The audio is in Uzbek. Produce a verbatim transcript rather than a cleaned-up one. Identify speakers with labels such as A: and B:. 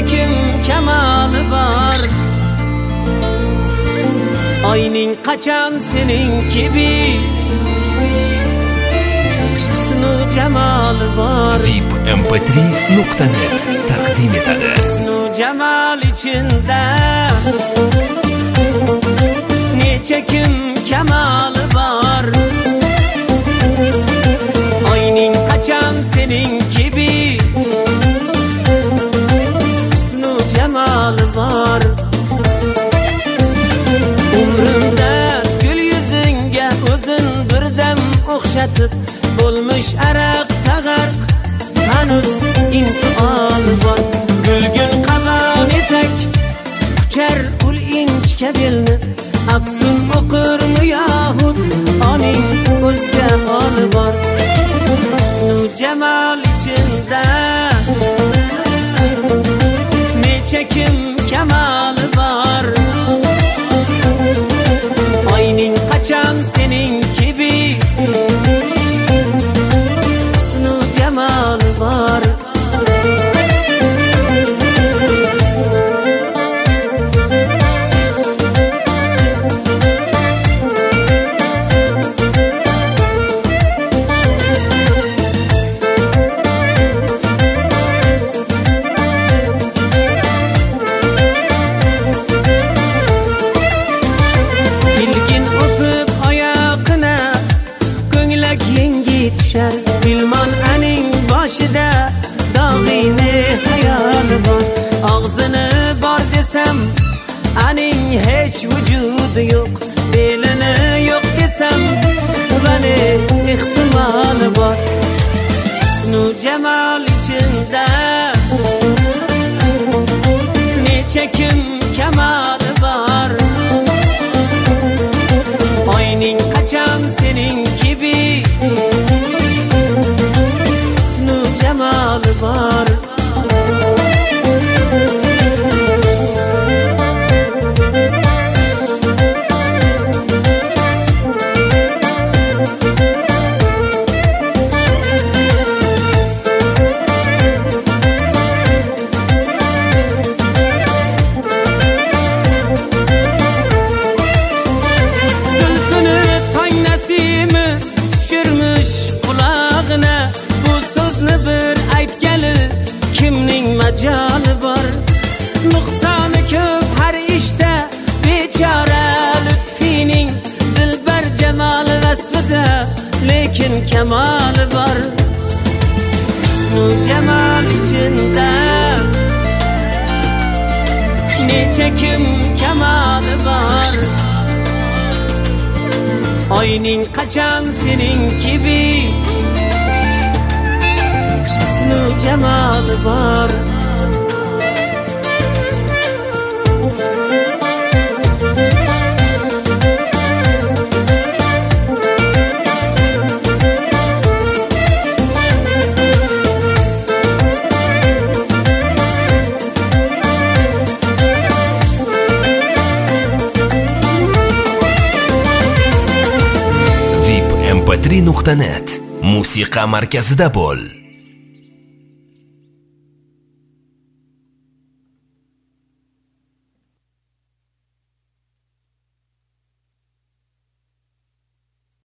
A: kim kamoli bor. Oyning qachon sening gibi husnu jamoli bor.
B: V I P M P три nuqta net taqdim etadi.
A: Husnu jamol içinde necha kim kamoli bor. Oyning qachon sening gibi husnu jamoli bor. Umrimda gul yuzingga o'zin birdam o'xshatib bo'lmuş araq tag'arq hanuz infial bor. Gulgun qaban etak kuchar ul inchka belni afsun o'qirmi yahud oning o'zga holi bor. Husnu jamol içinde necha kim kamoli bor. Oyning qachon sening gibi husnu jamoli bor. Bilman aning boshida dog'ini hayoli bor. Og'zini bor desam aning hech vujudi yo'q. Belini yo'q desam vali ehtimoli bor. Husnu jamol içinde necha kim kamoli bor. Oyning qachon sening gibi husnu jamoli bor. Majoli bor. Nuqsoni ko'p har ishda bechora lutfining dilbar jamoli vasfida lekin kamoli bor. Husnu jamol içinde necha kim kamoli bor. Oyning qachon sening gibi husnu jamoli bor.
B: V I P M P три nuqta net musiqa markazida bo'l.